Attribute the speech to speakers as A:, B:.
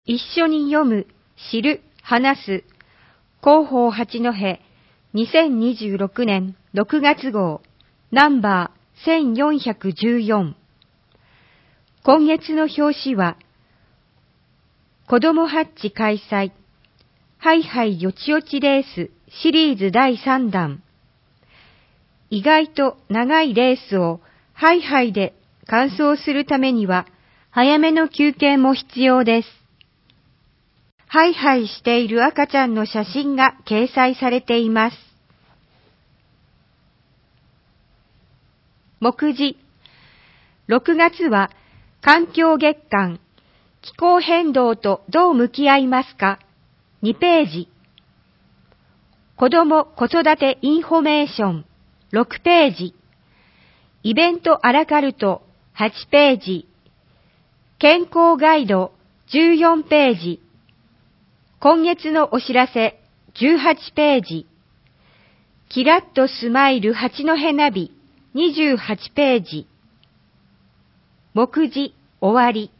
A: 一緒に読む、知る、話す。広報八戸2026年6月号ナンバー1414。今月の表紙は、子どもハッチ開催、ハイハイよちよちレースシリーズ第3弾。意外と長いレースをハイハイで完走するためには、早めの休憩も必要です。ハイハイしている赤ちゃんの写真が掲載されています。目次。6月は環境月間、気候変動とどう向き合いますか2ページ。子ども子育てインフォメーション6ページ。イベントアラカルト8ページ。健康ガイド14ページ。今月のお知らせ18ページ。キラッとスマイル八戸ナビ28ページ。目次終わり。